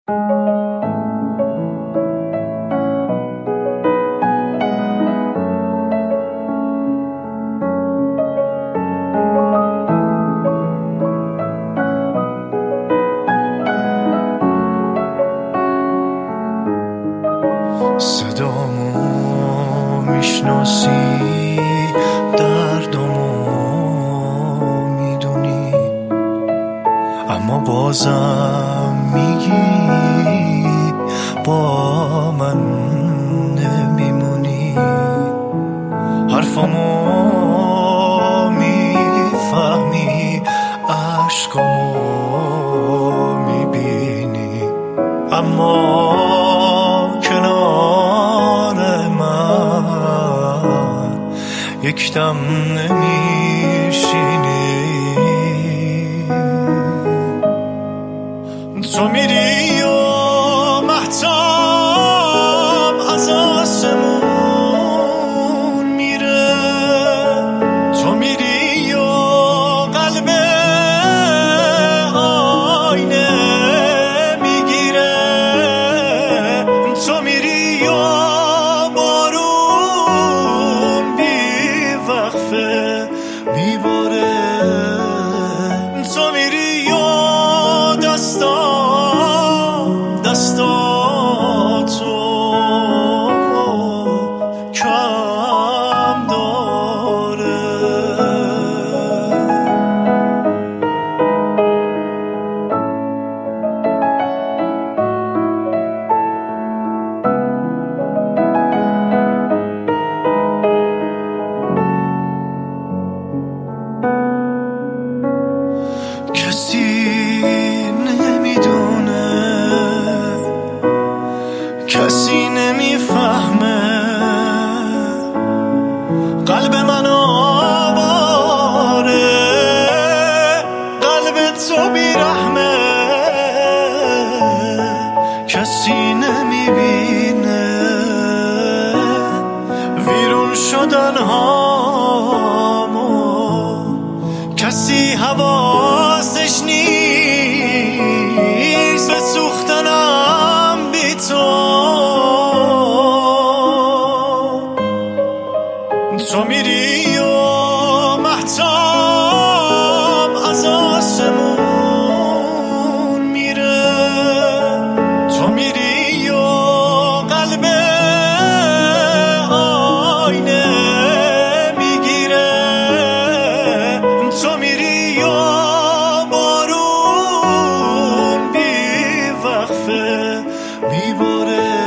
صدامو میشناسی، دردامو میدونی، اما بازم میگی با من نمیمونی. حرفامو میفهمی، عشقامو میبینی، اما کنار من یکدم نمیشینی. تو میری و مهتاب از آسمون میره، تو میری و قلب آینه میگیره، تو میری و بارون بی وقفه میباره، تو میری و دستاتو کم داره. کسی نمیدونه، کسی نمیفهمه، قلب من آواره، قلب تو بیرحمه، کسی نمیبینه ویرون شدن هامو، کسی حواسش نیست به سوختنم بی تو. تو میری و مهتاب از آسمون میره، تو میری و قلب آینه میگیره، تو میری و بارون بی وقفه میباره.